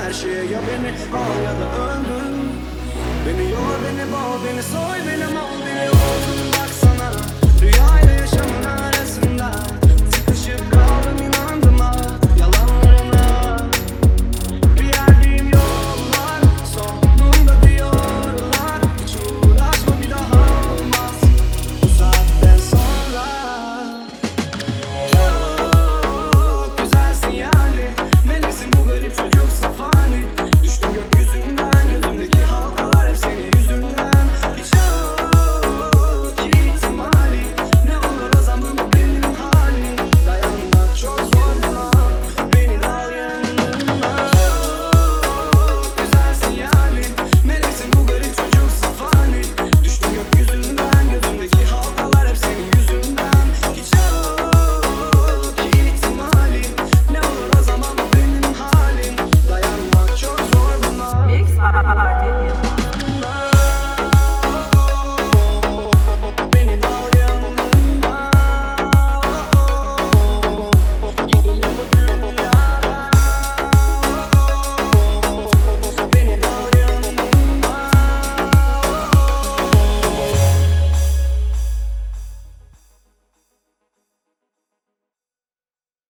her şeye, ya beni al ya da öldür. Beni yor, beni boğ, beni soy, beni mal, beni oldum baksana. Rüyayla yaşamın arasında sıkışıp kaldım, inandım ha yalanlarına. Bir yerdiğim yollar sonunda diyorlar, hiç uğraşma bir daha olmaz bu saatten sonra. Çok güzelsin yani, meleksin bu garip çocuk safani. Düştüm gökyüzünden, gözümdeki halkalar hep senin yüzünden. Hiç yok ihtimali, ne olur o zaman bu benim halim. Dayanmak çok zor buna, beni de al yanına. Çok güzelsin yani, meleksin bu garip çocuk safani. Düştüm gökyüzünden, gözümdeki halkalar hep senin yüzünden. Hiç yok ihtimali, ne olur o zaman bu benim halim. Dayanmak çok zor buna. Mix Party.